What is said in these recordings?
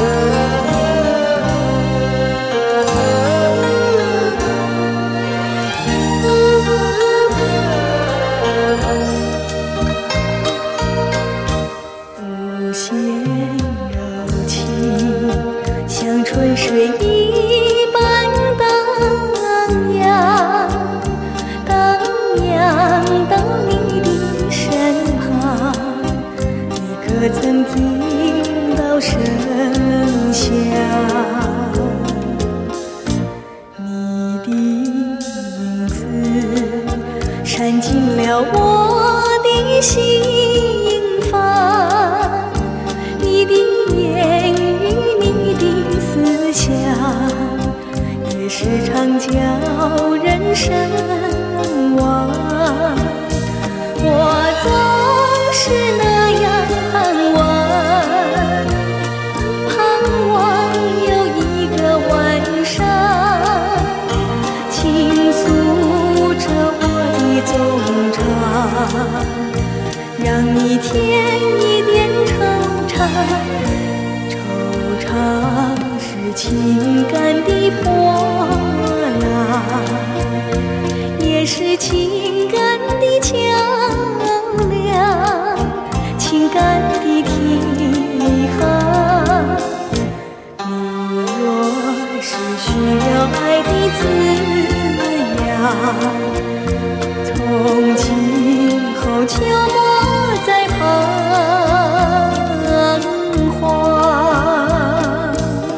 无限柔情，像春水一般荡漾，荡漾到你的身旁。你可曾听到声响？你的影子闪进了我的心房，你的言语，你的思想，也时常叫人神往。我总是那样盼望有一个晚上，倾诉着我的衷肠，让你添一点惆怅。惆怅是情感的波浪，也是情感的桥梁，情感的提航。你若是需要爱的滋养，从今后就莫再彷徨。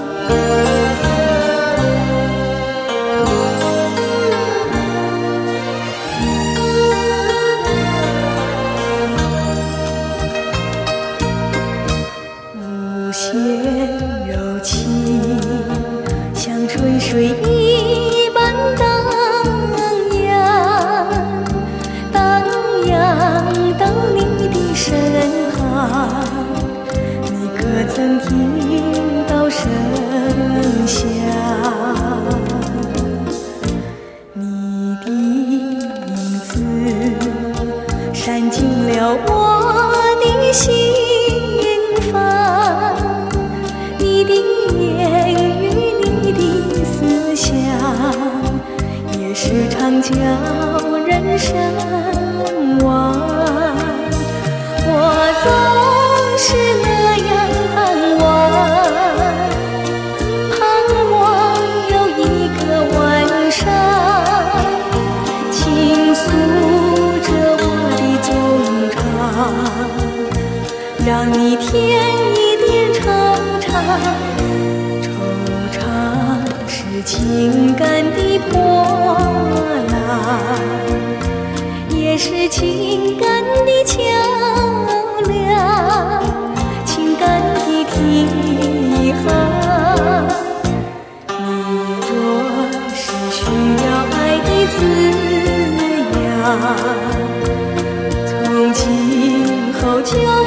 无限柔情，像春水一般荡漾，荡漾到你的身旁。你可曾听到声响？你的影子闪进了我的心房，你的言语，你的思想，也时常叫人神往。我总是那样盼望有一个晚上，倾诉着我的衷肠，让你添一点惆怅。惆怅是情感的波浪，也是情感的桥梁，情感的提航。你若是需要爱的滋养，从今后就